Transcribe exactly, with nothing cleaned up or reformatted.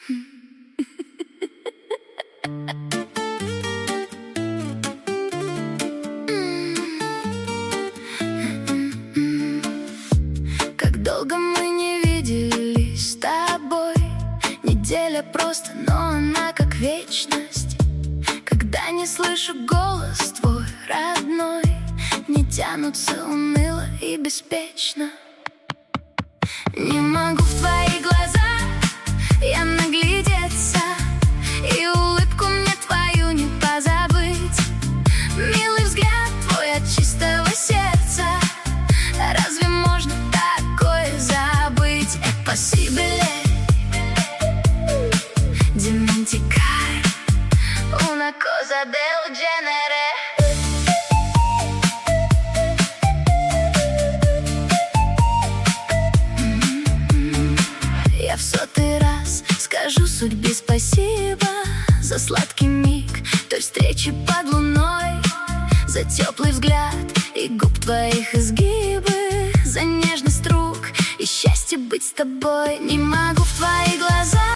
Как долго мы не виделись с тобой. Неделя просто, но она как вечность. Когда не слышу голос твой родной, не тянутся уныло и беспечно. Не могу в твои глаза я наглядеться, и улыбку мне твою не позабыть. Милый взгляд твой от чистого сердца, разве можно такое забыть? È possibile dimenticare una cosa del genere? Я в сотый раз скажу судьбе спасибо за сладкий миг той встречи под луной, за теплый взгляд и губ твоих изгибы, за нежность рук и счастье быть с тобой. Не могу в твои глаза